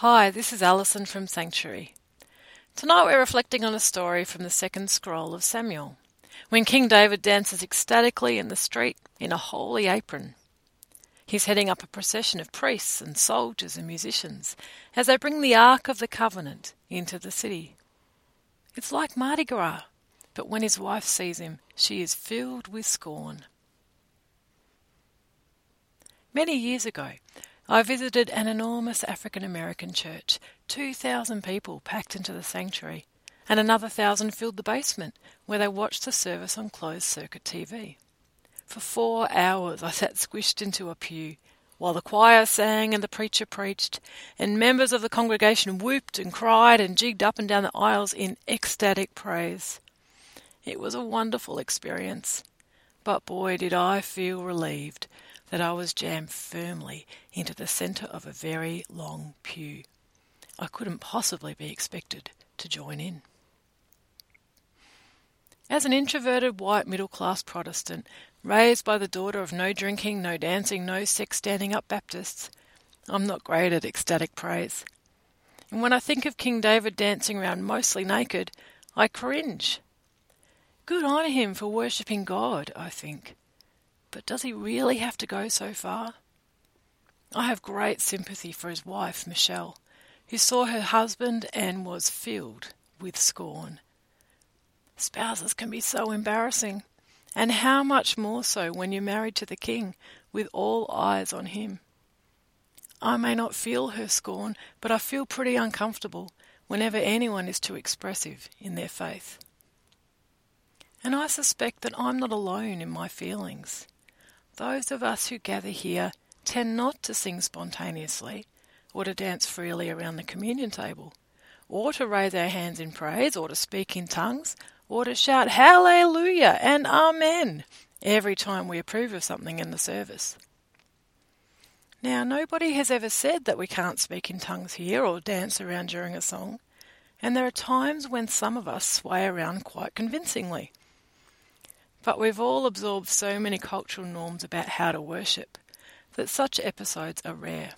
Hi, this is Alison from Sanctuary. Tonight we're reflecting on a story from the second scroll of Samuel, when King David dances ecstatically in the street in a holy apron. He's heading up a procession of priests and soldiers and musicians as they bring the Ark of the Covenant into the city. It's like Mardi Gras, but when his wife sees him, she is filled with scorn. Many years ago, I visited an enormous African-American church, 2,000 people packed into the sanctuary, and another 1,000 filled the basement, where they watched the service on closed-circuit TV. For 4 hours I sat squished into a pew, while the choir sang and the preacher preached, and members of the congregation whooped and cried and jigged up and down the aisles in ecstatic praise. It was a wonderful experience, but boy did I feel relieved that I was jammed firmly into the centre of a very long pew. I couldn't possibly be expected to join in. As an introverted white middle-class Protestant, raised by the daughter of no drinking, no dancing, no sex standing-up Baptists, I'm not great at ecstatic praise. And when I think of King David dancing around mostly naked, I cringe. Good on him for worshipping God, I think. But does he really have to go so far? I have great sympathy for his wife, Michelle, who saw her husband and was filled with scorn. Spouses can be so embarrassing, and how much more so when you're married to the king, with all eyes on him. I may not feel her scorn, but I feel pretty uncomfortable whenever anyone is too expressive in their faith. And I suspect that I'm not alone in my feelings. Those of us who gather here tend not to sing spontaneously, or to dance freely around the communion table, or to raise our hands in praise, or to speak in tongues, or to shout hallelujah and amen every time we approve of something in the service. Now, nobody has ever said that we can't speak in tongues here or dance around during a song, and there are times when some of us sway around quite convincingly. But we've all absorbed so many cultural norms about how to worship that such episodes are rare.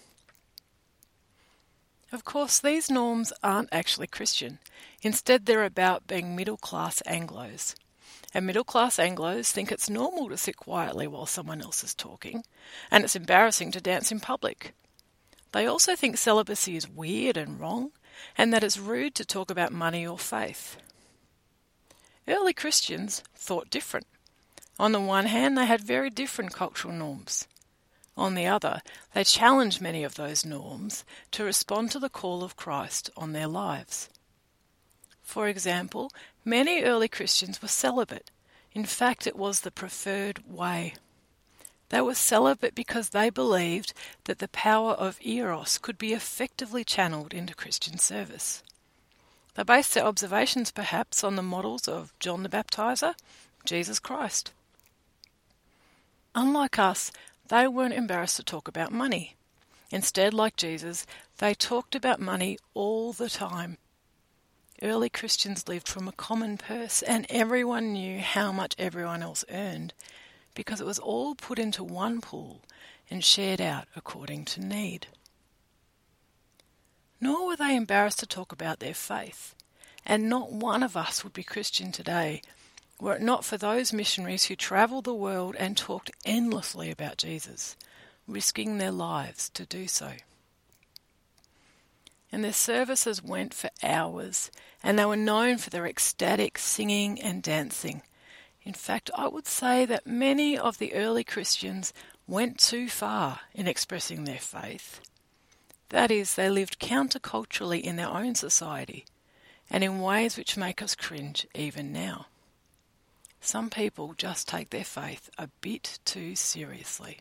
Of course, these norms aren't actually Christian. Instead, they're about being middle-class Anglos. And middle-class Anglos think it's normal to sit quietly while someone else is talking, and it's embarrassing to dance in public. They also think celibacy is weird and wrong, and that it's rude to talk about money or faith. Early Christians thought different. On the one hand, they had very different cultural norms. On the other, they challenged many of those norms to respond to the call of Christ on their lives. For example, many early Christians were celibate. In fact, it was the preferred way. They were celibate because they believed that the power of Eros could be effectively channeled into Christian service. They based their observations perhaps on the models of John the Baptizer, Jesus Christ. Unlike us, they weren't embarrassed to talk about money. Instead, like Jesus, they talked about money all the time. Early Christians lived from a common purse, and everyone knew how much everyone else earned, because it was all put into one pool and shared out according to need. Nor were they embarrassed to talk about their faith, and not one of us would be Christian today were it not for those missionaries who travelled the world and talked endlessly about Jesus, risking their lives to do so. And their services went for hours, and they were known for their ecstatic singing and dancing. In fact, I would say that many of the early Christians went too far in expressing their faith. That is, they lived counterculturally in their own society, and in ways which make us cringe even now. Some people just take their faith a bit too seriously.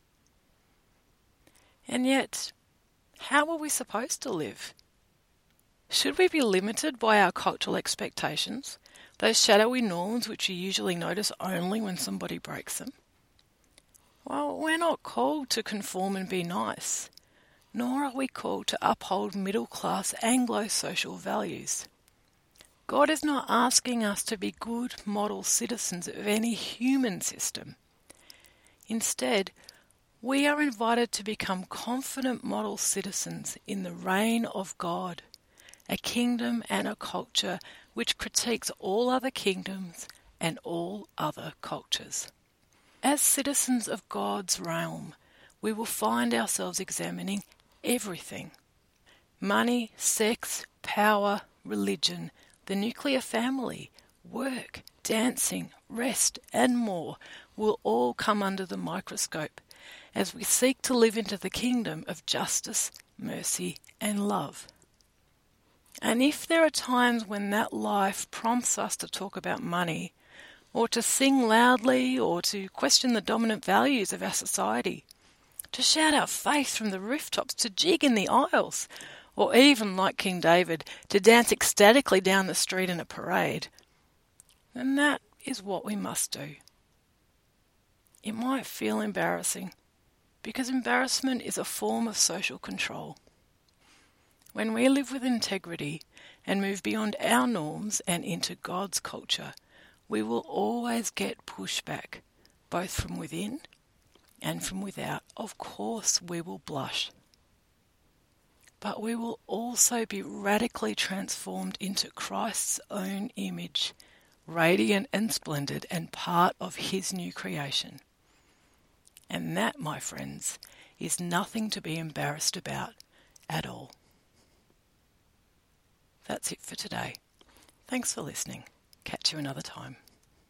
And yet, how are we supposed to live? Should we be limited by our cultural expectations, those shadowy norms which you usually notice only when somebody breaks them? Well, we're not called to conform and be nice, nor are we called to uphold middle-class Anglo-social values. God is not asking us to be good model citizens of any human system. Instead, We are invited to become confident model citizens in the reign of God, a kingdom and a culture which critiques all other kingdoms and all other cultures. As citizens of God's realm, we will find ourselves examining everything. Money, sex, power, religion, the nuclear family, work, dancing, rest, and more will all come under the microscope as we seek to live into the kingdom of justice, mercy, and love. And if there are times when that life prompts us to talk about money, or to sing loudly, or to question the dominant values of our society, to shout our faith from the rooftops, to jig in the aisles, or even, like King David, to dance ecstatically down the street in a parade, then that is what we must do. It might feel embarrassing, because embarrassment is a form of social control. When we live with integrity and move beyond our norms and into God's culture, we will always get pushback, both from within and from without. Of course we will blush. But we will also be radically transformed into Christ's own image, radiant and splendid and part of his new creation. And that, my friends, is nothing to be embarrassed about at all. That's it for today. Thanks for listening. Catch you another time.